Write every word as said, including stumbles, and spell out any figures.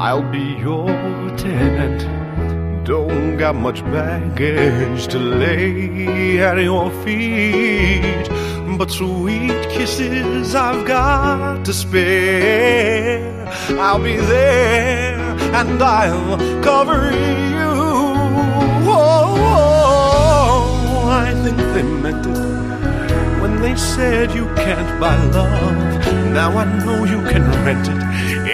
I'll be your tenant. Don't got much baggage to lay at your feet, but sweet kisses I've got to spare. I'll be there and I'll cover you. Oh, I think they meant it when they said you can't buy love. Now I know you can rent it